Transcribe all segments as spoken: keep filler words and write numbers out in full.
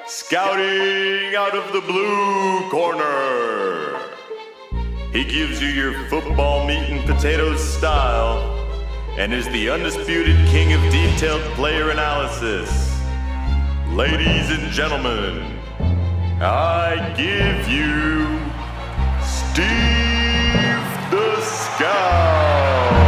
Scouting out of the blue corner. He gives you your football meat and potatoes style and is the undisputed king of detailed player analysis. Ladies and gentlemen, I give you Steve the Scout.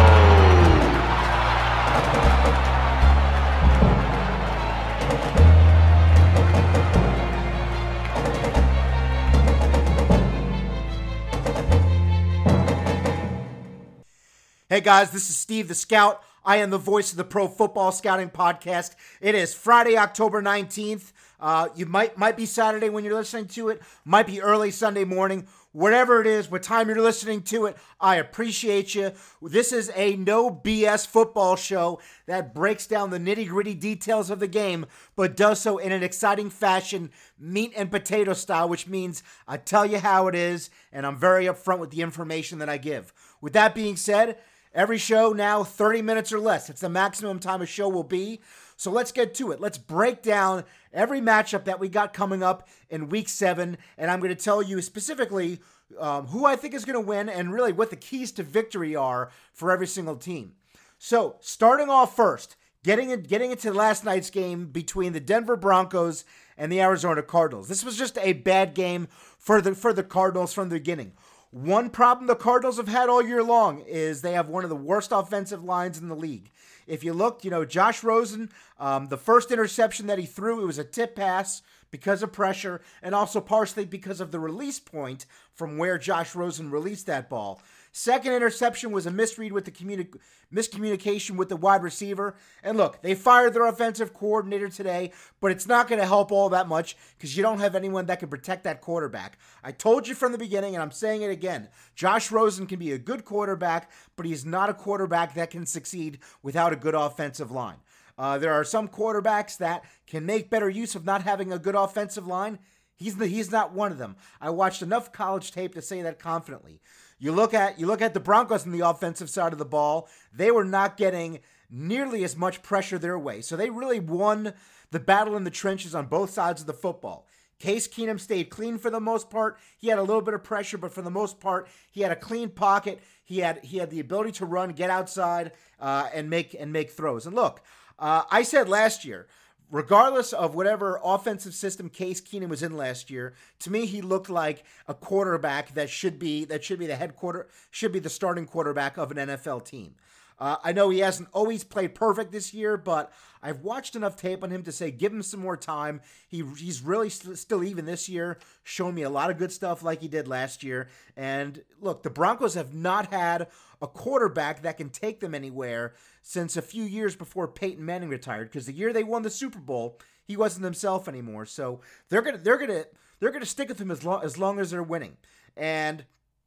Hey guys, this is Steve the Scout. I am the voice of the Pro Football Scouting Podcast. It is Friday, October nineteenth. Uh, you might might be Saturday when you're listening to it, might be early Sunday morning. Whatever it is, what time you're listening to it, I appreciate you. This is a no B S football show that breaks down the nitty-gritty details of the game, but does so in an exciting fashion, meat and potato style, which means I tell you how it is, and I'm very upfront with the information that I give. With that being said, every show now, thirty minutes or less. It's the maximum time a show will be. So let's get to it. Let's break down every matchup that we got coming up in week seven. And I'm going to tell you specifically um, who I think is going to win and really what the keys to victory are for every single team. So starting off first, getting, in, getting into last night's game between the Denver Broncos and the Arizona Cardinals. This was just a bad game for the, for the Cardinals from the beginning. One problem the Cardinals have had all year long is they have one of the worst offensive lines in the league. If you look, you know, Josh Rosen, um, the first interception that he threw, it was a tip pass because of pressure and also partially because of the release point from where Josh Rosen released that ball. Second interception was a misread with the communi- miscommunication with the wide receiver. And look, they fired their offensive coordinator today, but it's not going to help all that much because you don't have anyone that can protect that quarterback. I told you from the beginning, and I'm saying it again, Josh Rosen can be a good quarterback, but he's not a quarterback that can succeed without a good offensive line. Uh, there are some quarterbacks that can make better use of not having a good offensive line. He's the, he's not one of them. I watched enough college tape to say that confidently. You look at you look at the Broncos on the offensive side of the ball, they were not getting nearly as much pressure their way. So they really won the battle in the trenches on both sides of the football. Case Keenum stayed clean for the most part. He had a little bit of pressure, but for the most part, he had a clean pocket. He had he had the ability to run, get outside, uh, and make and make throws. And look, uh, I said last year, regardless of whatever offensive system Case Keenum was in last year, to me he looked like a quarterback that should be that should be the head quarter should be the starting quarterback of an N F L team. Uh, I know he hasn't always played perfect this year, but I've watched enough tape on him to say give him some more time. He he's really st- still even this year shown me a lot of good stuff like he did last year. And look, the Broncos have not had a quarterback that can take them anywhere since a few years before Peyton Manning retired, because the year they won the Super Bowl, he wasn't himself anymore. So they're gonna they're gonna they're gonna stick with him as long as long as they're winning. And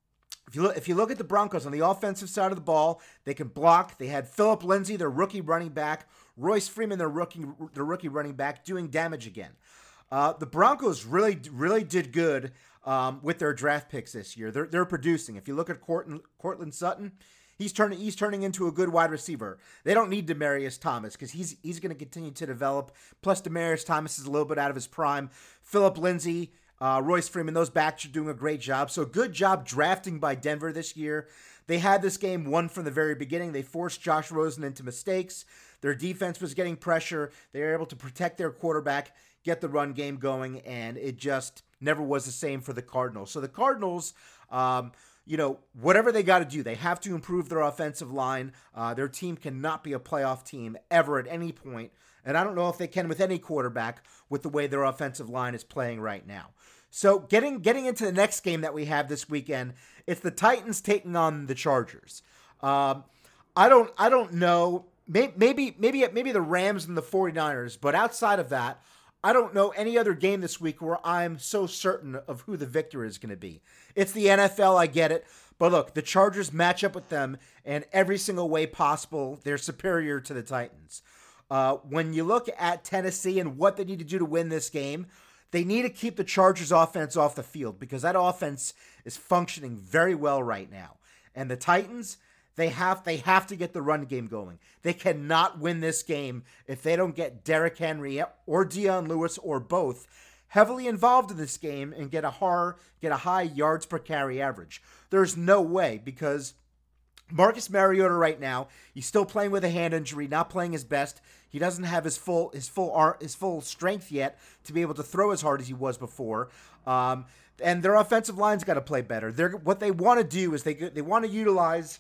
If you look, if you look at the Broncos on the offensive side of the ball, they can block. They had Phillip Lindsay, their rookie running back, Royce Freeman, their rookie, their rookie running back, doing damage again. Uh, the Broncos really, really did good um, with their draft picks this year. They're they're producing. If you look at Cortland, Cortland Sutton, he's turning he's turning into a good wide receiver. They don't need Demaryius Thomas because he's he's going to continue to develop. Plus, Demaryius Thomas is a little bit out of his prime. Phillip Lindsay, Uh, Royce Freeman, those backs are doing a great job. So good job drafting by Denver this year. They had this game won from the very beginning. They forced Josh Rosen into mistakes. Their defense was getting pressure. They were able to protect their quarterback, get the run game going, and it just never was the same for the Cardinals. So the Cardinals, um, you know, whatever they got to do, they have to improve their offensive line. Uh, their team cannot be a playoff team ever at any point. And I don't know if they can with any quarterback with the way their offensive line is playing right now. So getting getting into the next game that we have this weekend, it's the Titans taking on the Chargers. Um, I don't I don't know. Maybe maybe maybe the Rams and the 49ers, but outside of that, I don't know any other game this week where I'm so certain of who the victor is going to be. It's the N F L, I get it. But look, the Chargers match up with them in every single way possible. They're superior to the Titans. Uh, when you look at Tennessee and what they need to do to win this game, they need to keep the Chargers offense off the field because that offense is functioning very well right now. And the Titans, they have they have to get the run game going. They cannot win this game if they don't get Derrick Henry or Dion Lewis or both heavily involved in this game and get a hard, get a high yards per carry average. There's no way, because Marcus Mariota right now, he's still playing with a hand injury, not playing his best. He doesn't have his full his full his full strength yet to be able to throw as hard as he was before. Um, and their offensive line's got to play better. They're what they want to do is they they want to utilize,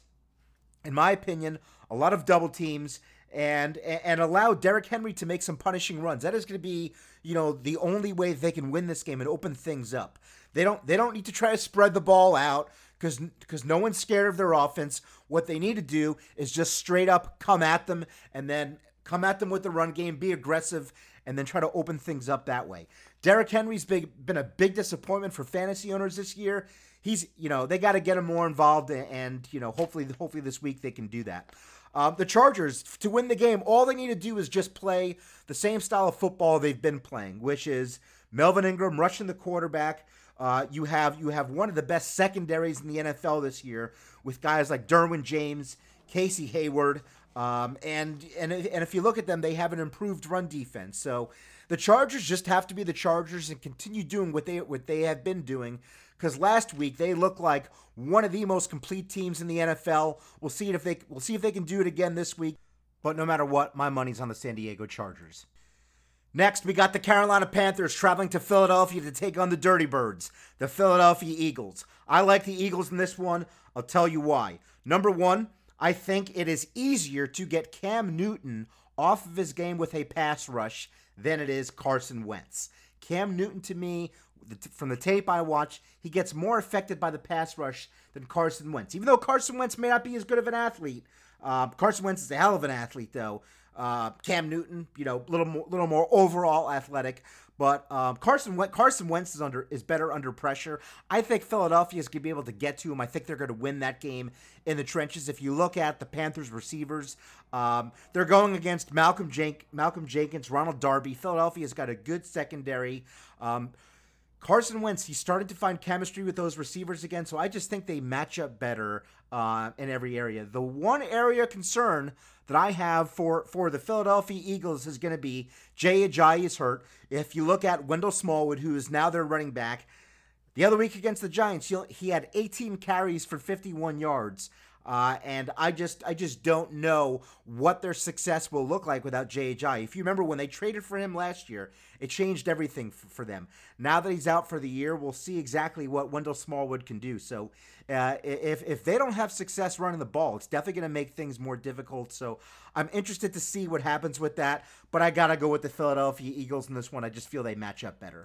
in my opinion, a lot of double teams and and allow Derrick Henry to make some punishing runs. That is going to be, you know, the only way they can win this game and open things up. They don't they don't need to try to spread the ball out because because no one's scared of their offense. What they need to do is just straight up come at them and then come at them with the run game, be aggressive, and then try to open things up that way. Derrick Henry's big, been a big disappointment for fantasy owners this year. He's, you know, they got to get him more involved, and, you know, hopefully, hopefully this week they can do that. Um, the Chargers, to win the game, all they need to do is just play the same style of football they've been playing, which is Melvin Ingram rushing the quarterback. Uh, you have you have one of the best secondaries in the N F L this year with guys like Derwin James, Casey Hayward, um, and and and if you look at them, they have an improved run defense. So the Chargers just have to be the Chargers and continue doing what they what they have been doing. Because last week they looked like one of the most complete teams in the N F L. We'll see if they we'll see if they can do it again this week. But no matter what, my money's on the San Diego Chargers. Next, we got the Carolina Panthers traveling to Philadelphia to take on the Dirty Birds, the Philadelphia Eagles. I like the Eagles in this one. I'll tell you why. Number one, I think it is easier to get Cam Newton off of his game with a pass rush than it is Carson Wentz. Cam Newton, to me, from the tape I watch, he gets more affected by the pass rush than Carson Wentz. Even though Carson Wentz may not be as good of an athlete, uh, Carson Wentz is a hell of an athlete, though. Uh, Cam Newton, you know, a little more, little more overall athletic, but um, Carson Wentz, Carson Wentz is under is better under pressure. I think Philadelphia is going to be able to get to him. I think they're going to win that game in the trenches. If you look at the Panthers receivers, um, they're going against Malcolm Jen- Malcolm Jenkins, Ronald Darby. Philadelphia's got a good secondary. Um, Carson Wentz, he started to find chemistry with those receivers again, so I just think they match up better uh, in every area. The one area of concern that I have for, for the Philadelphia Eagles is going to be Jay Ajayi is hurt. If you look at Wendell Smallwood, who is now their running back, the other week against the Giants, he, he had eighteen carries for fifty-one yards. Uh, and I just I just don't know what their success will look like without Jay Ajayi. If you remember when they traded for him last year, it changed everything f- for them. Now that he's out for the year, we'll see exactly what Wendell Smallwood can do. So uh, if if they don't have success running the ball, it's definitely going to make things more difficult. So I'm interested to see what happens with that. But I got to go with the Philadelphia Eagles in this one. I just feel they match up better.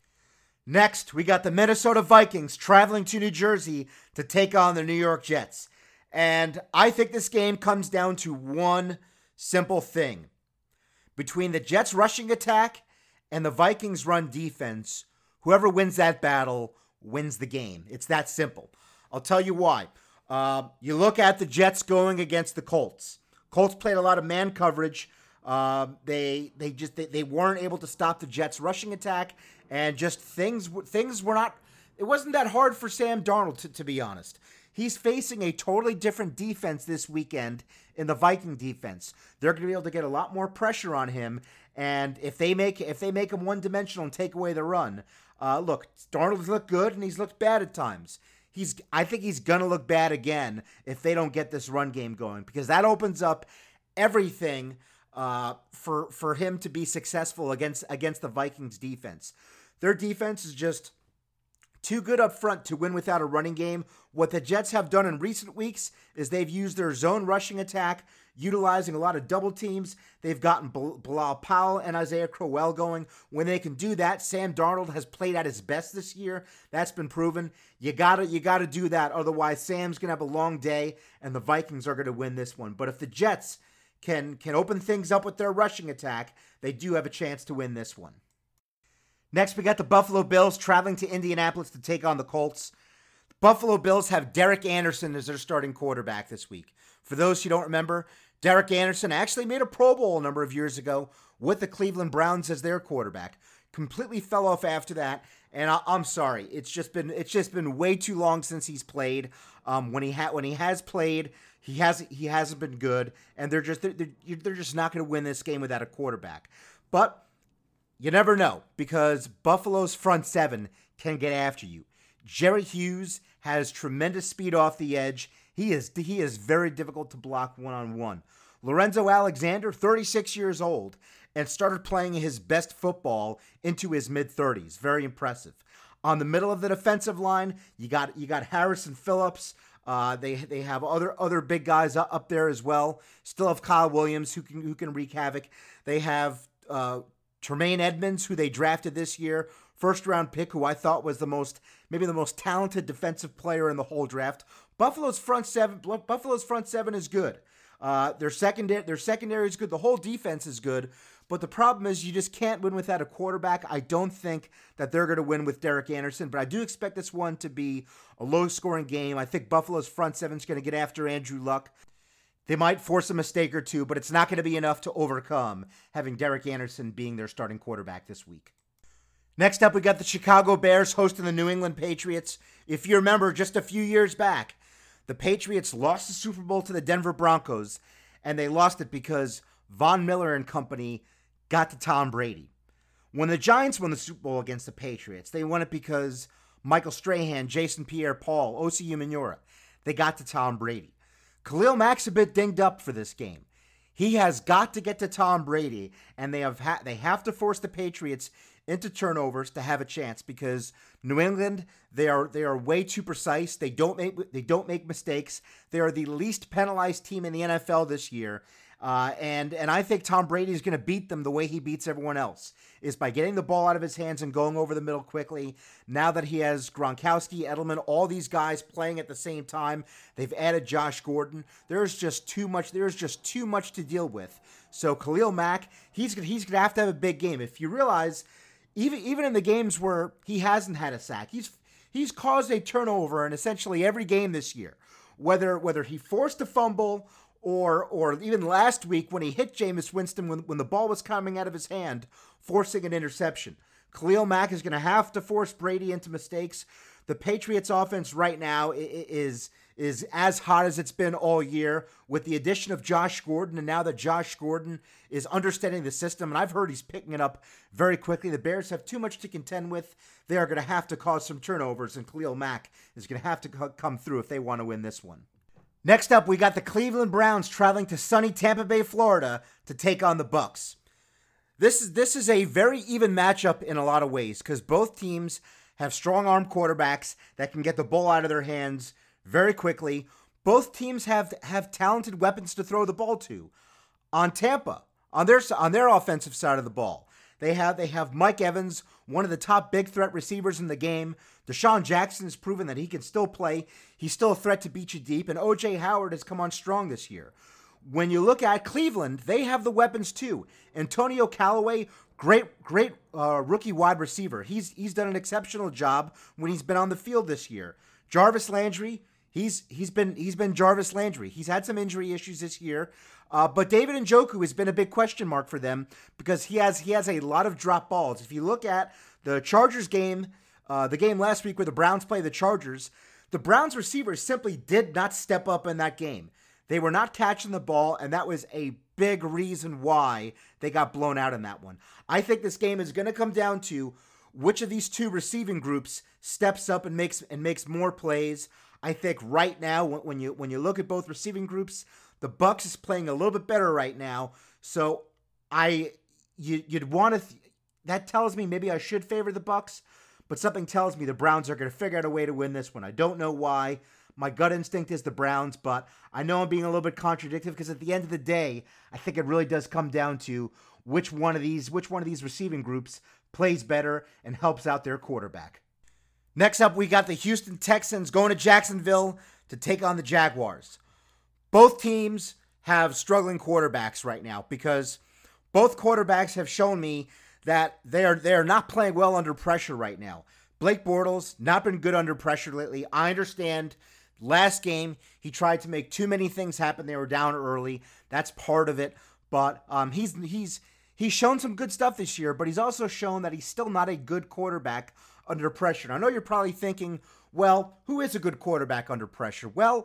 Next, we got the Minnesota Vikings traveling to New Jersey to take on the New York Jets. And I think this game comes down to one simple thing. Between the Jets' rushing attack and the Vikings' run defense, whoever wins that battle wins the game. It's that simple. I'll tell you why. Uh, you look at the Jets going against the Colts. Colts played a lot of man coverage. Uh, they they just they, they weren't able to stop the Jets' rushing attack, and just things things were not. It wasn't that hard for Sam Darnold, to, to be honest. He's facing a totally different defense this weekend in the Viking defense. They're going to be able to get a lot more pressure on him, and if they make if they make him one-dimensional and take away the run, uh, look, Darnold's looked good and he's looked bad at times. He's I think he's going to look bad again if they don't get this run game going, because that opens up everything uh, for for him to be successful against against the Vikings defense. Their defense is just too good up front to win without a running game. What the Jets have done in recent weeks is they've used their zone rushing attack, utilizing a lot of double teams. They've gotten Bilal Powell and Isaiah Crowell going. When they can do that, Sam Darnold has played at his best this year. That's been proven. You gotta, you gotta do that. Otherwise, Sam's gonna have a long day, and the Vikings are gonna win this one. But if the Jets can can open things up with their rushing attack, they do have a chance to win this one. Next, we got the Buffalo Bills traveling to Indianapolis to take on the Colts. The Buffalo Bills have Derek Anderson as their starting quarterback this week. For those who don't remember, Derek Anderson actually made a Pro Bowl a number of years ago with the Cleveland Browns as their quarterback. Completely fell off after that, and I, I'm sorry. It's just been it's just been way too long since he's played. Um, when he ha- when he has played, he has he hasn't been good, and they're just they're, they're, they're just not going to win this game without a quarterback. But you never know, because Buffalo's front seven can get after you. Jerry Hughes has tremendous speed off the edge. He is he is very difficult to block one-on-one. Lorenzo Alexander, thirty-six years old, and started playing his best football into his mid-thirties. Very impressive. On the middle of the defensive line, you got you got Harrison Phillips. Uh, they they have other other big guys up there as well. Still have Kyle Williams who can who can wreak havoc. They have uh, Tremaine Edmonds, who they drafted this year, first round pick, who I thought was the most maybe the most talented defensive player in the whole draft. Buffalo's front seven Buffalo's front seven is good. Uh, their secondary their secondary is good. The whole defense is good. But the problem is you just can't win without a quarterback. I don't think that they're going to win with Derek Anderson, but I do expect this one to be a low-scoring game. I think Buffalo's front seven is going to get after Andrew Luck. They might force a mistake or two, but it's not going to be enough to overcome having Derek Anderson being their starting quarterback this week. Next up, we got the Chicago Bears hosting the New England Patriots. If you remember, just a few years back, the Patriots lost the Super Bowl to the Denver Broncos, and they lost it because Von Miller and company got to Tom Brady. When the Giants won the Super Bowl against the Patriots, they won it because Michael Strahan, Jason Pierre-Paul, Osi Umenyiora, they got to Tom Brady. Khalil Mack's a bit dinged up for this game. He has got to get to Tom Brady, and they have ha- they have to force the Patriots into turnovers to have a chance, because New England, they are they are way too precise. They don't make they don't make mistakes. They are the least penalized team in the N F L this year. Uh, and and I think Tom Brady is going to beat them the way he beats everyone else, is by getting the ball out of his hands and going over the middle quickly. Now that he has Gronkowski, Edelman, all these guys playing at the same time, they've added Josh Gordon. There's just too much. There's just too much to deal with. So Khalil Mack, he's he's going to have to have a big game. If you realize, even even in the games where he hasn't had a sack, he's he's caused a turnover in essentially every game this year. Whether whether he forced a fumble, Or or even last week when he hit Jameis Winston when, when the ball was coming out of his hand, forcing an interception. Khalil Mack is going to have to force Brady into mistakes. The Patriots offense right now is, is as hot as it's been all year, with the addition of Josh Gordon, and now that Josh Gordon is understanding the system, and I've heard he's picking it up very quickly. The Bears have too much to contend with. They are going to have to cause some turnovers, and Khalil Mack is going to have to come through if they want to win this one. Next up, we got the Cleveland Browns traveling to sunny Tampa Bay, Florida to take on the Bucs. This is this is a very even matchup in a lot of ways, because both teams have strong-arm quarterbacks that can get the ball out of their hands very quickly. Both teams have have talented weapons to throw the ball to. On Tampa, on their on their offensive side of the ball, they have they have Mike Evans, one of the top big threat receivers in the game. Deshaun Jackson has proven that he can still play. He's still a threat to beat you deep. And O J Howard has come on strong this year. When you look at Cleveland, they have the weapons too. Antonio Callaway, great, great uh, rookie wide receiver. He's he's done an exceptional job when he's been on the field this year. Jarvis Landry, he's he's been he's been Jarvis Landry. He's had some injury issues this year. Uh, but David Njoku has been a big question mark for them, because he has he has a lot of drop balls. If you look at the Chargers game, Uh, the game last week where the Browns played the Chargers, the Browns receivers simply did not step up in that game. They were not catching the ball, and that was a big reason why they got blown out in that one. I think this game is going to come down to which of these two receiving groups steps up and makes and makes more plays. I think right now, when you when you look at both receiving groups, the Bucs is playing a little bit better right now. So I you, you'd want to. Th- that tells me maybe I should favor the Bucs. But something tells me the Browns are going to figure out a way to win this one. I don't know why. My gut instinct is the Browns, but I know I'm being a little bit contradictory, because at the end of the day, I think it really does come down to which one of these which one of these receiving groups plays better and helps out their quarterback. Next up, we got the Houston Texans going to Jacksonville to take on the Jaguars. Both teams have struggling quarterbacks right now, because both quarterbacks have shown me that they are they are not playing well under pressure right now. Blake Bortles, not been good under pressure lately. I understand last game he tried to make too many things happen. They were down early. That's part of it. But um, he's he's he's shown some good stuff this year, but he's also shown that he's still not a good quarterback under pressure. And I know you're probably thinking, well, who is a good quarterback under pressure? Well,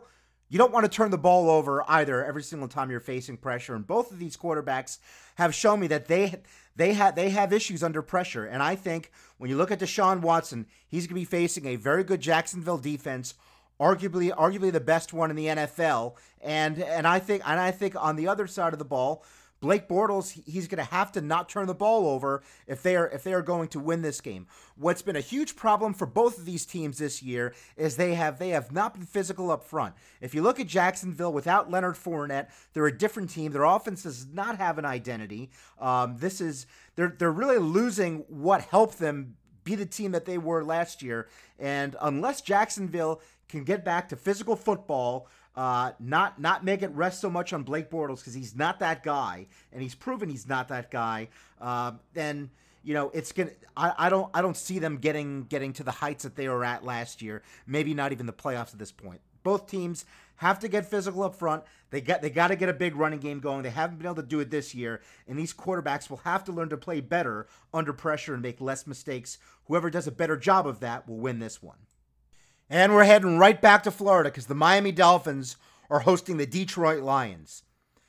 You don't want to turn the ball over either every single time you're facing pressure. And both of these quarterbacks have shown me that they they have they have issues under pressure. And I think when you look at Deshaun Watson, he's going to be facing a very good Jacksonville defense, arguably arguably the best one in the N F L. And and I think and I think on the other side of the ball, Blake Bortles, he's going to have to not turn the ball over if they are if they are going to win this game. What's been a huge problem for both of these teams this year is they have they have not been physical up front. If you look at Jacksonville without Leonard Fournette, they're a different team. Their offense does not have an identity. Um, this is they're they're really losing what helped them be the team that they were last year. And unless Jacksonville can get back to physical football, Uh, not not make it rest so much on Blake Bortles because he's not that guy, and he's proven he's not that guy. Uh, then you know it's gonna. I, I don't I don't see them getting getting to the heights that they were at last year. Maybe not even the playoffs at this point. Both teams have to get physical up front. They got they got to get a big running game going. They haven't been able to do it this year, and these quarterbacks will have to learn to play better under pressure and make less mistakes. Whoever does a better job of that will win this one. And we're heading right back to Florida because the Miami Dolphins are hosting the Detroit Lions.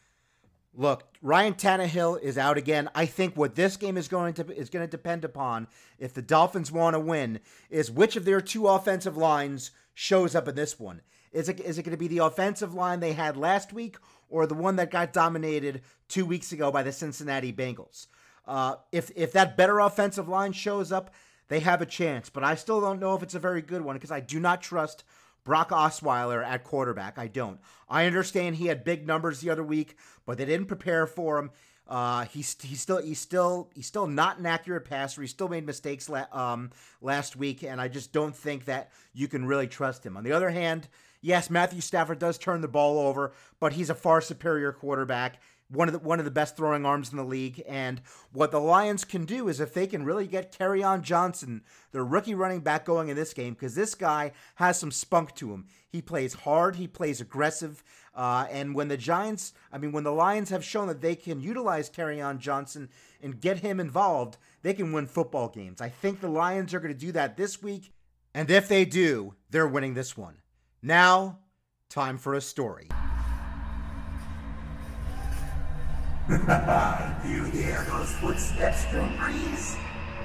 Look, Ryan Tannehill is out again. I think what this game is going to is going to depend upon, if the Dolphins want to win, is which of their two offensive lines shows up in this one. Is it is it going to be the offensive line they had last week or the one that got dominated two weeks ago by the Cincinnati Bengals? Uh, if if that better offensive line shows up, they have a chance, but I still don't know if it's a very good one because I do not trust Brock Osweiler at quarterback. I don't. I understand he had big numbers the other week, but they didn't prepare for him. Uh, he's he's still he's still he's still not an accurate passer. He still made mistakes la- um, last week, and I just don't think that you can really trust him. On the other hand, yes, Matthew Stafford does turn the ball over, but he's a far superior quarterback. One of the one of the best throwing arms in the league, and what the Lions can do is if they can really get Kerryon Johnson, their rookie running back, going in this game, because this guy has some spunk to him. He plays hard, he plays aggressive, uh, and when the Giants, I mean, when the Lions have shown that they can utilize Kerryon Johnson and get him involved, they can win football games. I think the Lions are going to do that this week, and if they do, they're winning this one. Now, time for a story. Do you hear those footsteps, Drew Brees?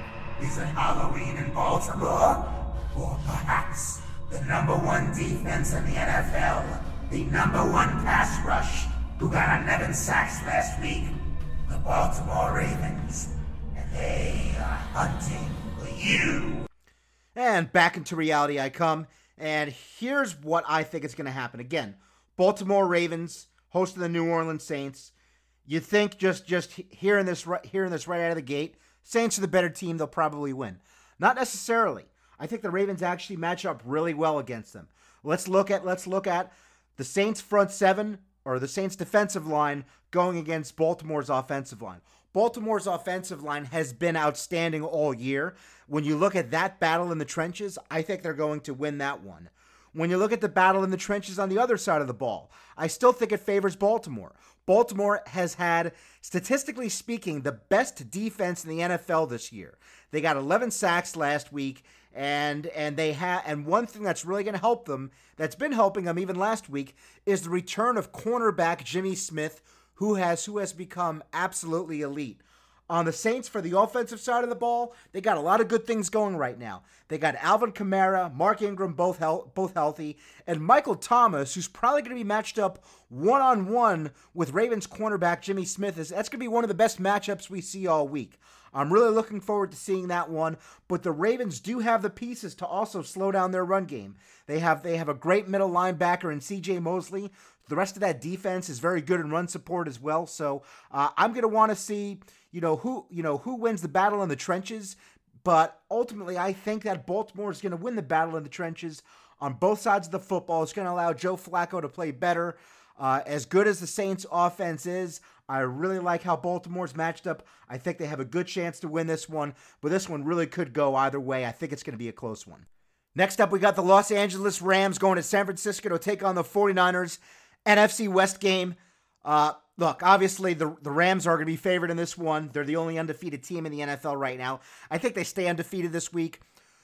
Is it Halloween in Baltimore? Or perhaps the number one defense in the N F L, the number one pass rush, who got eleven sacks last week, the Baltimore Ravens, and they are hunting for you. And back into reality I come, and here's what I think is going to happen. Again, Baltimore Ravens hosting the New Orleans Saints. You think just just hearing this right hearing this right out of the gate, Saints are the better team, they'll probably win. Not necessarily. I think the Ravens actually match up really well against them. Let's look at let's look at the Saints front seven or the Saints defensive line going against Baltimore's offensive line. Baltimore's offensive line has been outstanding all year. When you look at that battle in the trenches, I think they're going to win that one. When you look at the battle in the trenches on the other side of the ball, I still think it favors Baltimore. Baltimore has had, statistically speaking, the best defense in the N F L this year. They got eleven sacks last week, and and they have and one thing that's really going to help them, that's been helping them even last week, is the return of cornerback Jimmy Smith, who has who has become absolutely elite. On the Saints, for the offensive side of the ball, they got a lot of good things going right now. They got Alvin Kamara, Mark Ingram, both hel- both healthy, and Michael Thomas, who's probably going to be matched up one-on-one with Ravens cornerback Jimmy Smith. That's going to be one of the best matchups we see all week. I'm really looking forward to seeing that one, but the Ravens do have the pieces to also slow down their run game. They have they have a great middle linebacker in C J Mosley. The rest of that defense is very good in run support as well. So uh, I'm going to want to see, you know, who you know who wins the battle in the trenches. But ultimately, I think that Baltimore is going to win the battle in the trenches on both sides of the football. It's going to allow Joe Flacco to play better. Uh, as good as the Saints' offense is, I really like how Baltimore's matched up. I think they have a good chance to win this one, but this one really could go either way. I think it's going to be a close one. Next up, we got the Los Angeles Rams going to San Francisco to take on the forty-niners. N F C West game. Uh, look, obviously the, the Rams are going to be favored in this one. They're the only undefeated team in the N F L right now. I think they stay undefeated this week.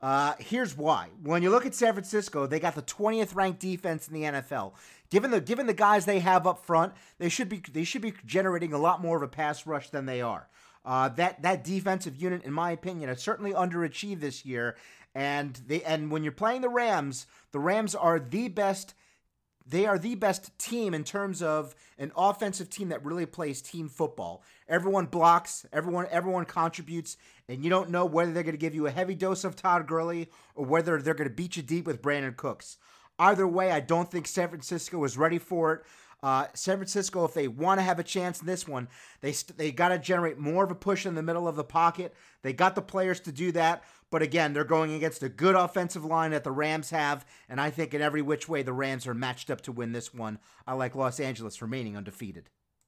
Uh, here's why. When you look at San Francisco, they got the twentieth ranked defense in the N F L. Given the given the guys they have up front, they should be they should be generating a lot more of a pass rush than they are. Uh, that that defensive unit, in my opinion, has certainly underachieved this year. And they and when you're playing the Rams, the Rams are the best. They are the best team in terms of an offensive team that really plays team football. Everyone blocks, everyone everyone contributes, and you don't know whether they're going to give you a heavy dose of Todd Gurley or whether they're going to beat you deep with Brandon Cooks. Either way, I don't think San Francisco is ready for it. Uh, San Francisco, if they want to have a chance in this one, they st- they got to generate more of a push in the middle of the pocket. They got the players to do that. But again, they're going against a good offensive line that the Rams have, and I think in every which way the Rams are matched up to win this one. I like Los Angeles remaining undefeated.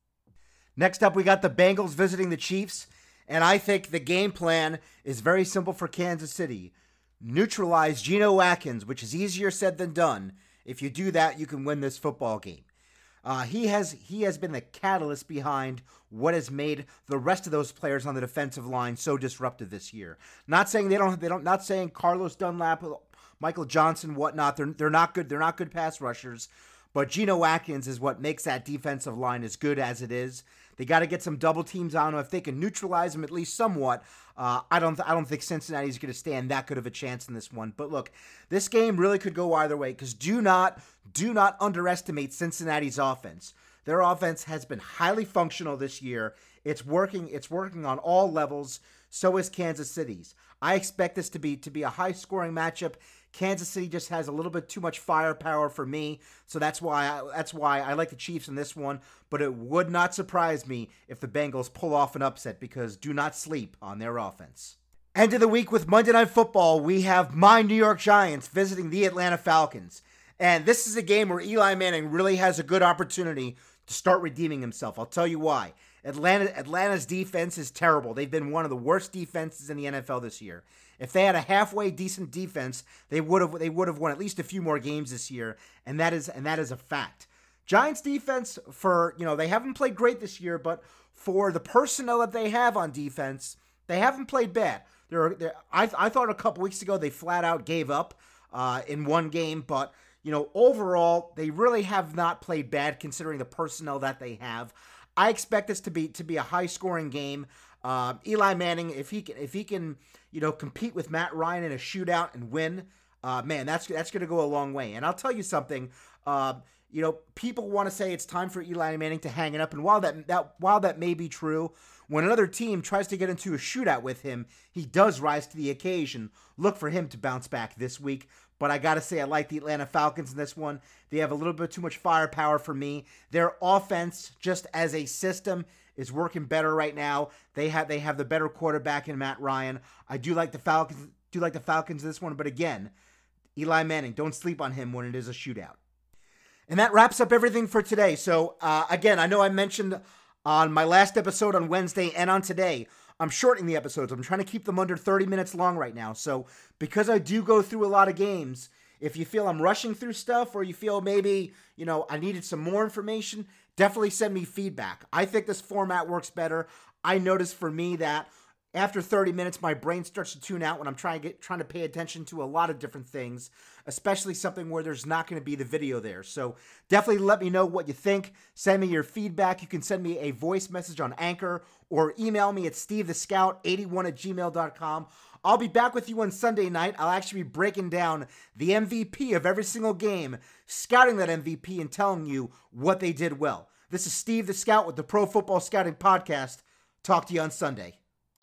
Next up, we got the Bengals visiting the Chiefs, and I think the game plan is very simple for Kansas City. Neutralize Geno Atkins, which is easier said than done. If you do that, you can win this football game. Uh, he has he has been the catalyst behind what has made the rest of those players on the defensive line so disruptive this year. Not saying they don't they don't not saying Carlos Dunlap, Michael Johnson, whatnot. They're they're not good. They're not good pass rushers. But Geno Atkins is what makes that defensive line as good as it is. They got to get some double teams on him. If they can neutralize him at least somewhat, uh, I don't th- I don't think Cincinnati's going to stand that good of a chance in this one. But look, this game really could go either way because do not do not underestimate Cincinnati's offense. Their offense has been highly functional this year. It's working. It's working on all levels. So is Kansas City's. I expect this to be to be a high scoring matchup. Kansas City just has a little bit too much firepower for me, so that's why I, that's why I like the Chiefs in this one. But it would not surprise me if the Bengals pull off an upset because do not sleep on their offense. End of the week with Monday Night Football, we have my New York Giants visiting the Atlanta Falcons, and this is a game where Eli Manning really has a good opportunity to start redeeming himself. I'll tell you why. Atlanta Atlanta's defense is terrible. They've been one of the worst defenses in the N F L this year. If they had a halfway decent defense, they would have they would have won at least a few more games this year, and that is and that is a fact. Giants defense, for you know they haven't played great this year, but for the personnel that they have on defense, they haven't played bad. They're, they're, I I thought a couple weeks ago they flat out gave up uh, in one game, but you know overall they really have not played bad considering the personnel that they have. I expect this to be to be a high scoring game. Uh, Eli Manning, if he can, if he can, you know, compete with Matt Ryan in a shootout and win, uh, man, that's that's going to go a long way. And I'll tell you something, uh, you know, people want to say it's time for Eli Manning to hang it up, and while that that while that may be true, when another team tries to get into a shootout with him, he does rise to the occasion. Look for him to bounce back this week. But I got to say, I like the Atlanta Falcons in this one. They have a little bit too much firepower for me. Their offense, just as a system, is working better right now. They have they have the better quarterback in Matt Ryan. I do like the Falcons. Do like the Falcons in this one, but again, Eli Manning, don't sleep on him when it is a shootout. And that wraps up everything for today. So uh, again, I know I mentioned on my last episode on Wednesday and on today, I'm shortening the episodes. I'm trying to keep them under thirty minutes long right now. So because I do go through a lot of games, if you feel I'm rushing through stuff or you feel maybe, you know, I needed some more information, definitely send me feedback. I think this format works better. I noticed for me that after thirty minutes, my brain starts to tune out when I'm trying to get trying to pay attention to a lot of different things, especially something where there's not going to be the video there. So definitely let me know what you think. Send me your feedback. You can send me a voice message on Anchor or email me at steve the scout eighty-one at gmail dot com. I'll be back with you on Sunday night. I'll actually be breaking down the M V P of every single game, scouting that M V P and telling you what they did well. This is Steve the Scout with the Pro Football Scouting Podcast. Talk to you on Sunday.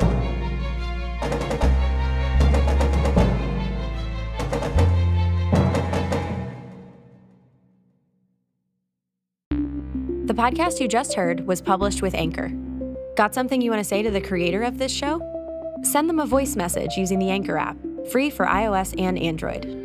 The podcast you just heard was published with Anchor. Got something you want to say to the creator of this show? Send them a voice message using the Anchor app, free for iOS and Android.